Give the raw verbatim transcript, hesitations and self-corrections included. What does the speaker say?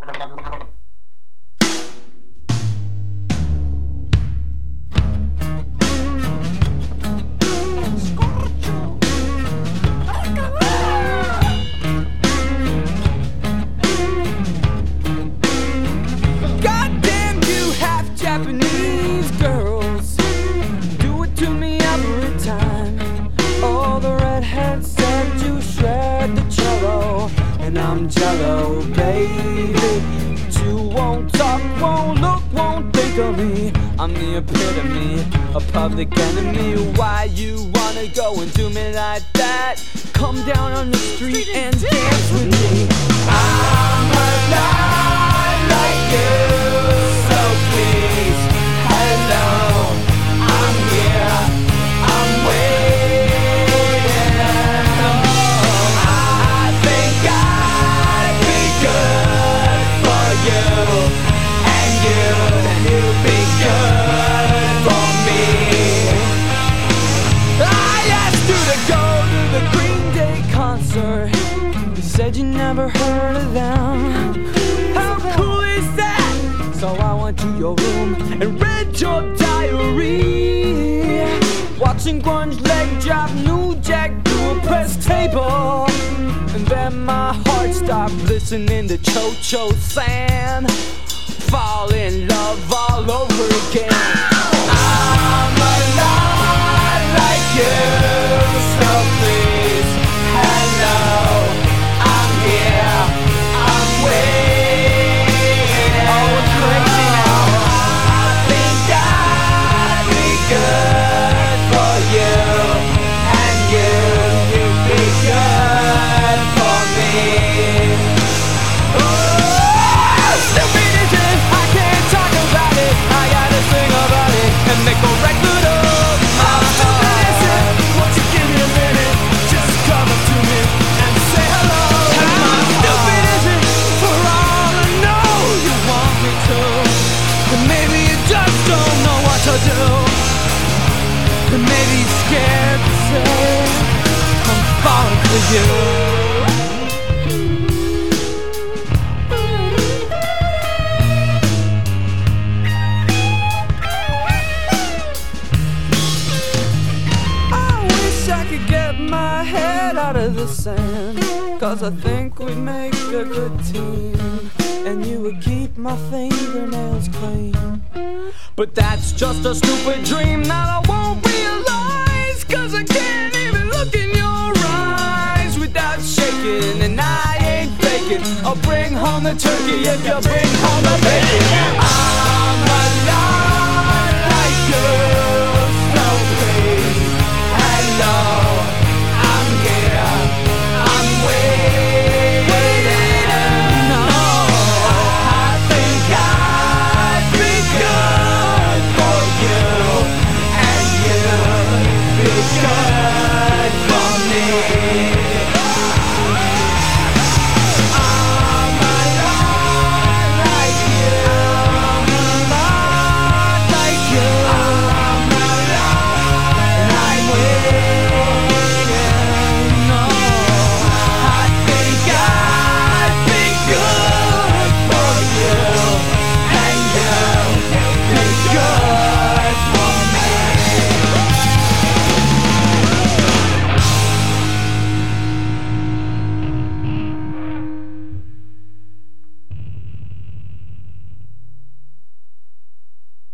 Goddamn you half Japanese girls, do it to me every time. All the redheads said you shred the cello, and I'm jello, baby. You won't talk, won't look, won't think of me. I'm the epitome, a public enemy. Why you wanna go and do me like that? Come down on the street and dance with me. I'm alive like you, so please, hello, I'm here, I'm waiting. Oh, I think I'd be good for you, and you'd, you'd be good for me. I asked you to go to the Green Day concert. You said you never heard of them. How cool is that? So I went to your room and read your diary, watching grunge leg drop New Jack through a press table. And then my heart stopped listening to Cho Cho San, fall in love all over again. I'm alive like you, so please, hello, I'm here, I'm waiting. Oh, we're crazy now. I think I'd be good for you, and you, you'd be good for me. Oh, stupid is it, I can't talk about it, I gotta sing about it and make a record of my heart. Won't you give me a minute, just come up to me and say hello. How stupid is it, for all I know you want me to, and maybe you just don't know what to do, and maybe you're scared to say I'm falling for you. My head out of the sand, cause I think we make a good team, and you would keep my fingernails clean. But that's just a stupid dream that I won't realize, cause I can't even look in your eyes without shaking, and I ain't faking. I'll bring home the turkey if you bring home the bacon. I